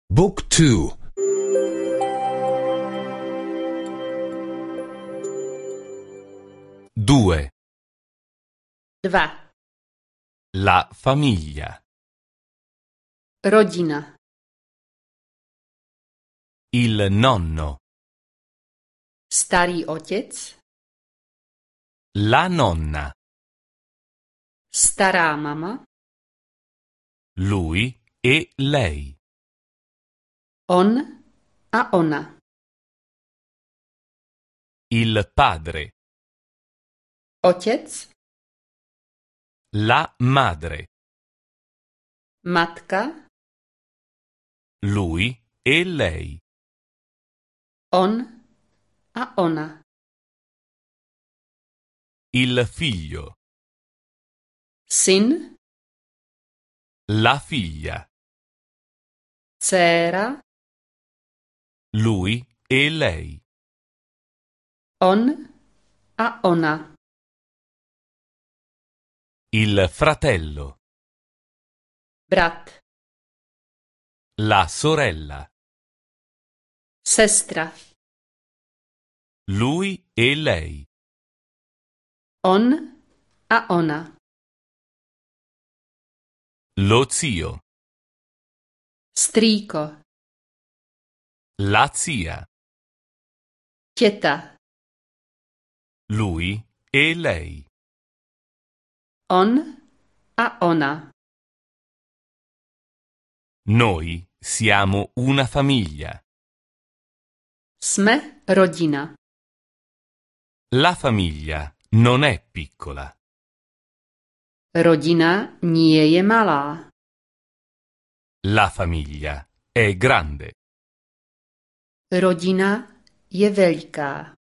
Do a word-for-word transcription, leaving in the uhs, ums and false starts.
Book two. Due. Dva. La famiglia. Rodina. Il nonno. Starý otec. La nonna. Stará mama. Lui e lei. On a ona. Il padre. Otec. La madre. Matka. Lui e lei. On a ona. Il figlio. Syn. La figlia. Dcéra. Lui e lei. On a ona. Il fratello. Brat. La sorella. Sestra. Lui e lei. On a ona. Lo zio. Strýko. La zia. Teta. Lui e lei. On a ona. Noi siamo una famiglia. Sme rodina. La famiglia non è piccola. Rodina nie je malá. La famiglia è grande. Rodina je veľká.